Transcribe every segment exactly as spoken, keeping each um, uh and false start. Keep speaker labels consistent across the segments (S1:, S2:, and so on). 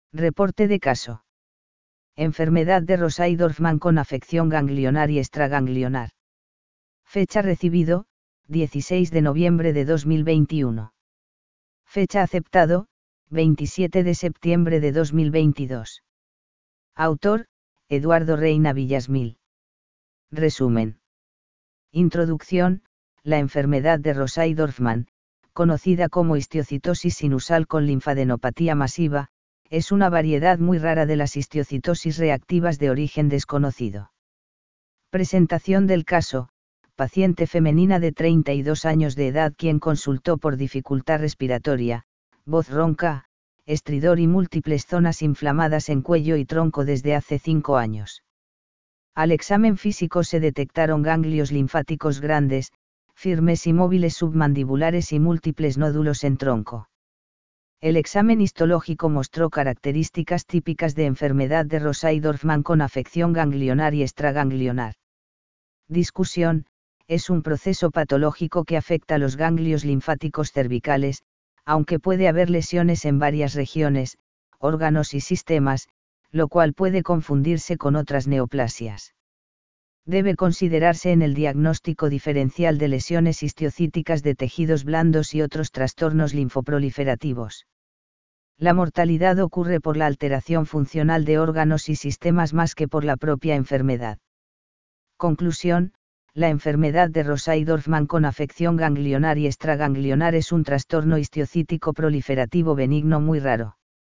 S1: Reporte de caso. Enfermedad de Rosay-Dorfman con afección ganglionar y extraganglionar. Fecha recibido, dieciséis de noviembre de dos mil veintiuno. Fecha aceptado, veintisiete de septiembre de dos mil veintidós. Autor, Eduardo Reina Villasmil. Resumen. Introducción. La enfermedad de Rosay-Dorfman, conocida como histiocitosis sinusal con linfadenopatía masiva, es una variedad muy rara de las histiocitosis reactivas de origen desconocido. Presentación del caso. Paciente femenina de treinta y dos años de edad quien consultó por dificultad respiratoria, voz ronca, estridor y múltiples zonas inflamadas en cuello y tronco desde hace cinco años. Al examen físico se detectaron ganglios linfáticos grandes, firmes y móviles submandibulares y múltiples nódulos en tronco. El examen histológico mostró características típicas de enfermedad de Rosay-Dorfman con afección ganglionar y extraganglionar. Discusión. Es un proceso patológico que afecta los ganglios linfáticos cervicales, aunque puede haber lesiones en varias regiones, órganos y sistemas, lo cual puede confundirse con otras neoplasias. Debe considerarse en el diagnóstico diferencial de lesiones histiocíticas de tejidos blandos y otros trastornos linfoproliferativos. La mortalidad ocurre por la alteración funcional de órganos y sistemas más que por la propia enfermedad. Conclusión. La enfermedad de Rosay-Dorfman con afección ganglionar y extraganglionar es un trastorno histiocítico proliferativo benigno muy raro.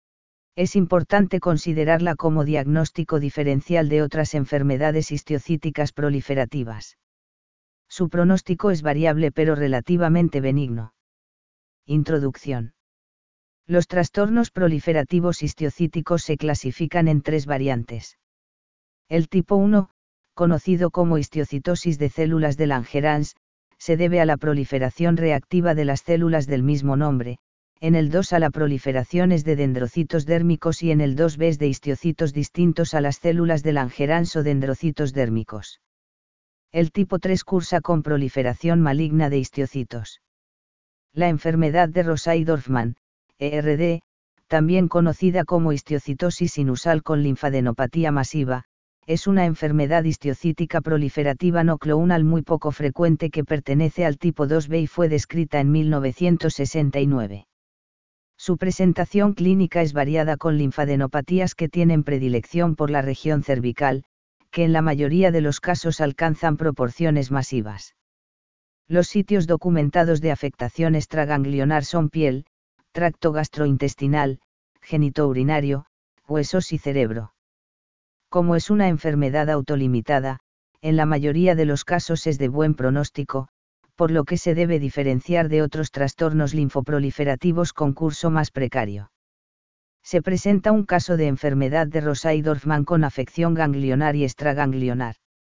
S1: Es importante considerarla como diagnóstico diferencial de otras enfermedades histiocíticas proliferativas. Su pronóstico es variable pero relativamente benigno. Introducción. Los trastornos proliferativos histiocíticos se clasifican en tres variantes. El tipo uno, conocido como histiocitosis de células de Langerhans, se debe a la proliferación reactiva de las células del mismo nombre, en el dos a la proliferación es de dendrocitos dérmicos y en el dos b es de histiocitos distintos a las células de Langerhans o dendrocitos dérmicos. El tipo tres cursa con proliferación maligna de histiocitos. La enfermedad de Rosay-Dorfman, E R D, también conocida como histiocitosis sinusal con linfadenopatía masiva, es una enfermedad histiocítica proliferativa no clonal muy poco frecuente que pertenece al tipo dos b y fue descrita en mil novecientos sesenta y nueve. Su presentación clínica es variada con linfadenopatías que tienen predilección por la región cervical, que en la mayoría de los casos alcanzan proporciones masivas. Los sitios documentados de afectación extraganglionar son piel, tracto gastrointestinal, genitourinario, huesos y cerebro. Como es una enfermedad autolimitada, en la mayoría de los casos es de buen pronóstico, por lo que se debe diferenciar de otros trastornos linfoproliferativos con curso más precario. Se presenta un caso de enfermedad de Rosay-Dorfman con afección ganglionar y extraganglionar.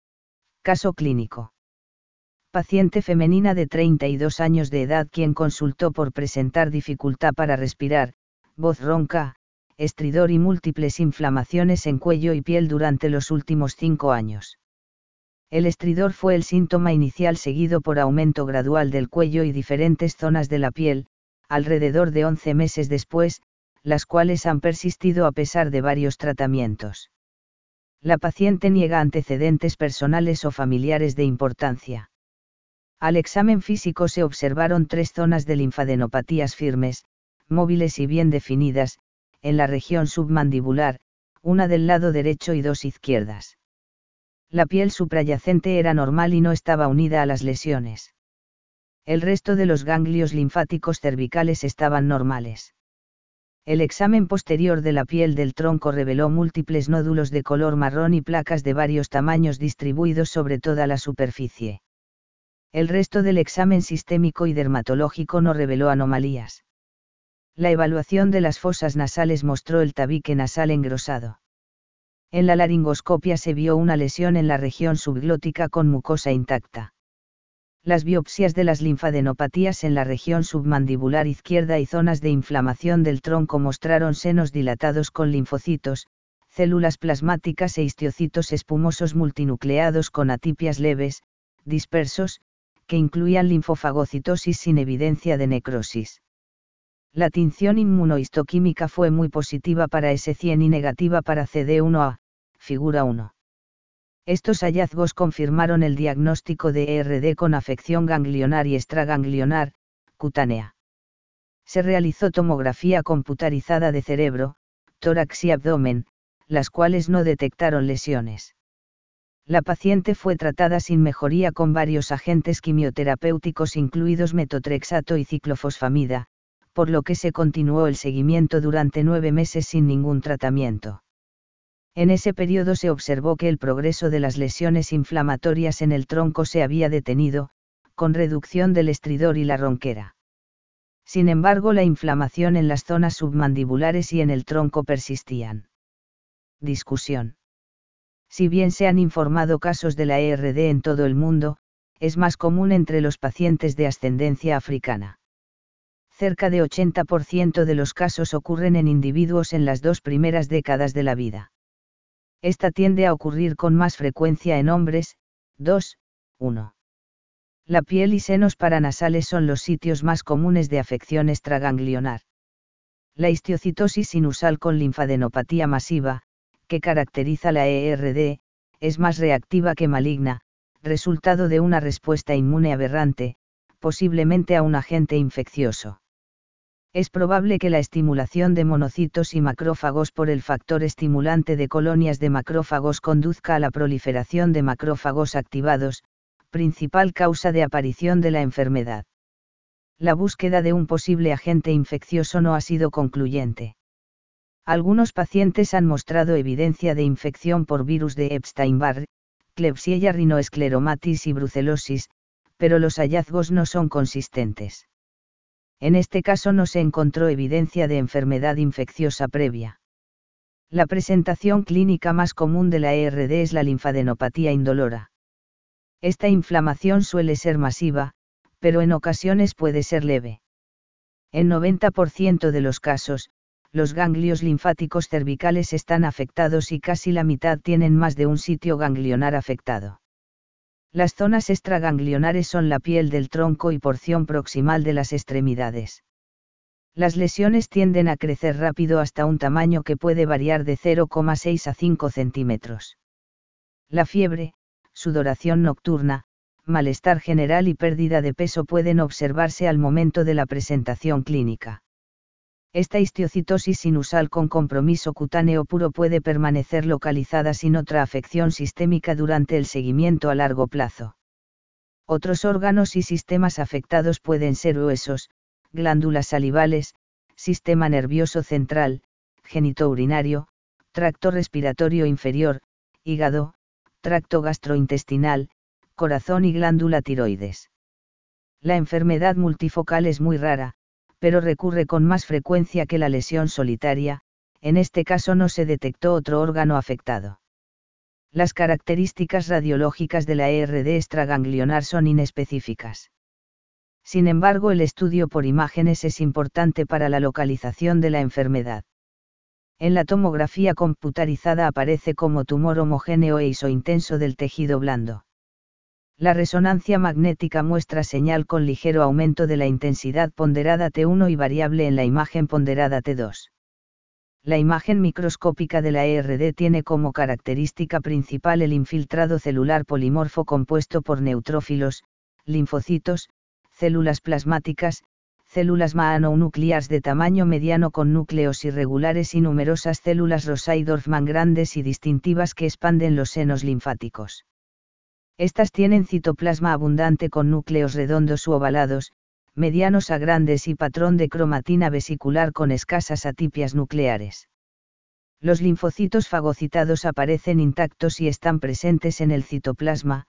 S1: Caso clínico. Paciente femenina de treinta y dos años de edad quien consultó por presentar dificultad para respirar, voz ronca, estridor y múltiples inflamaciones en cuello y piel durante los últimos cinco años. El estridor fue el síntoma inicial seguido por aumento gradual del cuello y diferentes zonas de la piel, alrededor de once meses después, las cuales han persistido a pesar de varios tratamientos. La paciente niega antecedentes personales o familiares de importancia. Al examen físico se observaron tres zonas de linfadenopatías firmes, móviles y bien definidas, en la región submandibular, una del lado derecho y dos izquierdas. La piel suprayacente era normal y no estaba unida a las lesiones. El resto de los ganglios linfáticos cervicales estaban normales. El examen posterior de la piel del tronco reveló múltiples nódulos de color marrón y placas de varios tamaños distribuidos sobre toda la superficie. El resto del examen sistémico y dermatológico no reveló anomalías. La evaluación de las fosas nasales mostró el tabique nasal engrosado. En la laringoscopia se vio una lesión en la región subglótica con mucosa intacta. Las biopsias de las linfadenopatías en la región submandibular izquierda y zonas de inflamación del tronco mostraron senos dilatados con linfocitos, células plasmáticas e histiocitos espumosos multinucleados con atipias leves, dispersos, que incluían linfofagocitosis sin evidencia de necrosis. La tinción inmunohistoquímica fue muy positiva para ese cien y negativa para C D uno A, figura uno. Estos hallazgos confirmaron el diagnóstico de E R D con afección ganglionar y extraganglionar, cutánea. Se realizó tomografía computarizada de cerebro, tórax y abdomen, las cuales no detectaron lesiones. La paciente fue tratada sin mejoría con varios agentes quimioterapéuticos incluidos metotrexato y ciclofosfamida, por lo que se continuó el seguimiento durante nueve meses sin ningún tratamiento. En ese periodo se observó que el progreso de las lesiones inflamatorias en el tronco se había detenido, con reducción del estridor y la ronquera. Sin embargo, la inflamación en las zonas submandibulares y en el tronco persistían. Discusión. Si bien se han informado casos de la E R D en todo el mundo, es más común entre los pacientes de ascendencia africana. Cerca de ochenta por ciento de los casos ocurren en individuos en las dos primeras décadas de la vida. Esta tiende a ocurrir con más frecuencia en hombres. dos. uno. La piel y senos paranasales son los sitios más comunes de afección extraganglionar. La histiocytosis sinusal con linfadenopatía masiva, que caracteriza la E R D, es más reactiva que maligna, resultado de una respuesta inmune aberrante, posiblemente a un agente infeccioso. Es probable que la estimulación de monocitos y macrófagos por el factor estimulante de colonias de macrófagos conduzca a la proliferación de macrófagos activados, principal causa de aparición de la enfermedad. La búsqueda de un posible agente infeccioso no ha sido concluyente. Algunos pacientes han mostrado evidencia de infección por virus de Epstein-Barr, Klebsiella rhinoescleromatis y brucelosis, pero los hallazgos no son consistentes. En este caso no se encontró evidencia de enfermedad infecciosa previa. La presentación clínica más común de la E R D es la linfadenopatía indolora. Esta inflamación suele ser masiva, pero en ocasiones puede ser leve. En noventa por ciento de los casos, los ganglios linfáticos cervicales están afectados y casi la mitad tienen más de un sitio ganglionar afectado. Las zonas extraganglionares son la piel del tronco y porción proximal de las extremidades. Las lesiones tienden a crecer rápido hasta un tamaño que puede variar de cero coma seis a cinco centímetros. La fiebre, sudoración nocturna, malestar general y pérdida de peso pueden observarse al momento de la presentación clínica. Esta histiocytosis sinusal con compromiso cutáneo puro puede permanecer localizada sin otra afección sistémica durante el seguimiento a largo plazo. Otros órganos y sistemas afectados pueden ser huesos, glándulas salivales, sistema nervioso central, genitourinario, tracto respiratorio inferior, hígado, tracto gastrointestinal, corazón y glándula tiroides. La enfermedad multifocal es muy rara, pero recurre con más frecuencia que la lesión solitaria, en este caso no se detectó otro órgano afectado. Las características radiológicas de la E R D extraganglionar son inespecíficas. Sin embargo, el estudio por imágenes es importante para la localización de la enfermedad. En la tomografía computarizada aparece como tumor homogéneo e isointenso del tejido blando. La resonancia magnética muestra señal con ligero aumento de la intensidad ponderada T uno y variable en la imagen ponderada T dos. La imagen microscópica de la E R D tiene como característica principal el infiltrado celular polimorfo compuesto por neutrófilos, linfocitos, células plasmáticas, células mononucleares de tamaño mediano con núcleos irregulares y numerosas células Rosai-Dorfman grandes y distintivas que expanden los senos linfáticos. Estas tienen citoplasma abundante con núcleos redondos u ovalados, medianos a grandes y patrón de cromatina vesicular con escasas atipias nucleares. Los linfocitos fagocitados aparecen intactos y están presentes en el citoplasma,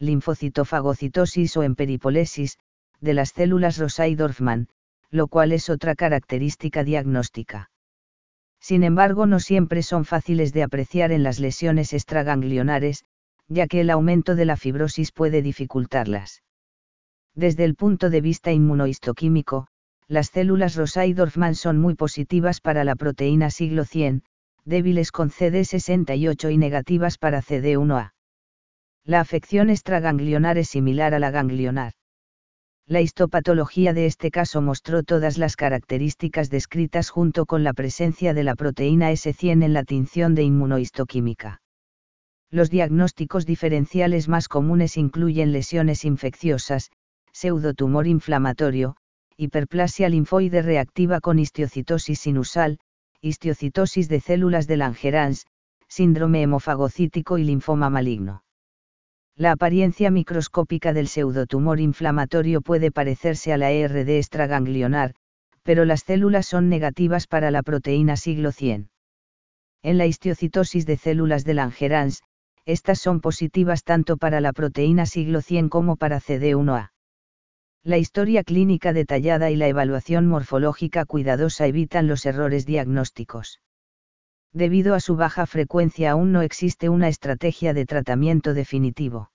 S1: linfocitofagocitosis o en peripolesis, de las células Rosai-Dorfman, lo cual es otra característica diagnóstica. Sin embargo, no siempre son fáciles de apreciar en las lesiones extraganglionares, ya que el aumento de la fibrosis puede dificultarlas. Desde el punto de vista inmunohistoquímico, las células Rosai-Dorfman son muy positivas para la proteína siglo cien, débiles con C D sesenta y ocho y negativas para C D uno A. La afección extraganglionar es similar a la ganglionar. La histopatología de este caso mostró todas las características descritas junto con la presencia de la proteína ese cien en la tinción de inmunohistoquímica. Los diagnósticos diferenciales más comunes incluyen lesiones infecciosas, pseudotumor inflamatorio, hiperplasia linfoide reactiva con histiocitosis sinusal, histiocitosis de células de Langerhans, síndrome hemofagocítico y linfoma maligno. La apariencia microscópica del pseudotumor inflamatorio puede parecerse a la E R D extraganglionar, pero las células son negativas para la proteína siglo cien. En la histiocitosis de células de Langerhans, estas son positivas tanto para la proteína siglo cien como para C D uno A. La historia clínica detallada y la evaluación morfológica cuidadosa evitan los errores diagnósticos. Debido a su baja frecuencia aún no existe una estrategia de tratamiento definitivo.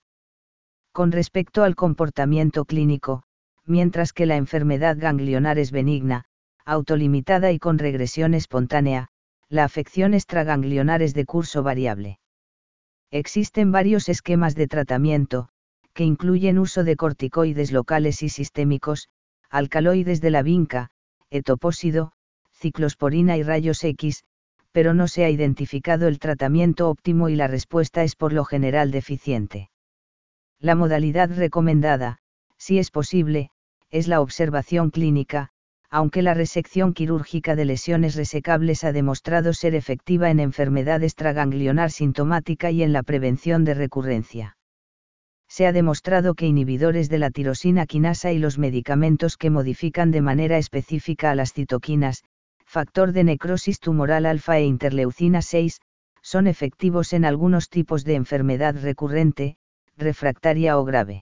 S1: Con respecto al comportamiento clínico, mientras que la enfermedad ganglionar es benigna, autolimitada y con regresión espontánea, la afección extraganglionar es de curso variable. Existen varios esquemas de tratamiento, que incluyen uso de corticoides locales y sistémicos, alcaloides de la vinca, etopósido, ciclosporina y rayos X, pero no se ha identificado el tratamiento óptimo y la respuesta es por lo general deficiente. La modalidad recomendada, si es posible, es la observación clínica, aunque la resección quirúrgica de lesiones resecables ha demostrado ser efectiva en enfermedad extraganglionar sintomática y en la prevención de recurrencia. Se ha demostrado que inhibidores de la tirosina quinasa y los medicamentos que modifican de manera específica a las citoquinas, factor de necrosis tumoral alfa e interleucina seis, son efectivos en algunos tipos de enfermedad recurrente, refractaria o grave.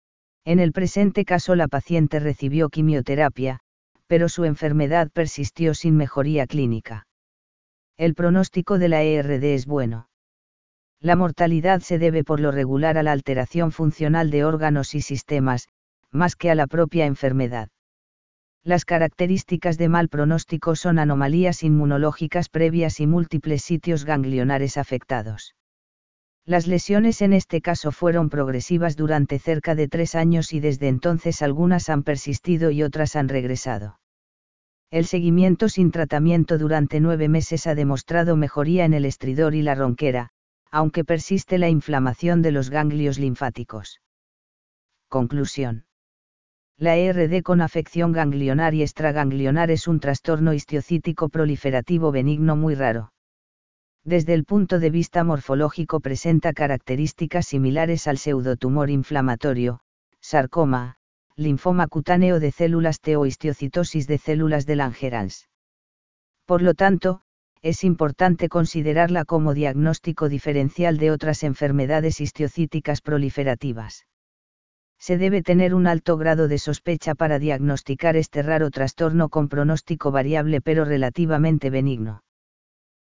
S1: En el presente caso la paciente recibió quimioterapia, pero su enfermedad persistió sin mejoría clínica. El pronóstico de la E R D es bueno. La mortalidad se debe por lo regular a la alteración funcional de órganos y sistemas, más que a la propia enfermedad. Las características de mal pronóstico son anomalías inmunológicas previas y múltiples sitios ganglionares afectados. Las lesiones en este caso fueron progresivas durante cerca de tres años y desde entonces algunas han persistido y otras han regresado. El seguimiento sin tratamiento durante nueve meses ha demostrado mejoría en el estridor y la ronquera, aunque persiste la inflamación de los ganglios linfáticos. Conclusión. La E R D con afección ganglionar y extraganglionar es un trastorno histiocítico proliferativo benigno muy raro. Desde el punto de vista morfológico presenta características similares al pseudotumor inflamatorio, sarcoma, linfoma cutáneo de células T o histiocitosis de células de Langerhans. Por lo tanto, es importante considerarla como diagnóstico diferencial de otras enfermedades histiocíticas proliferativas. Se debe tener un alto grado de sospecha para diagnosticar este raro trastorno con pronóstico variable pero relativamente benigno.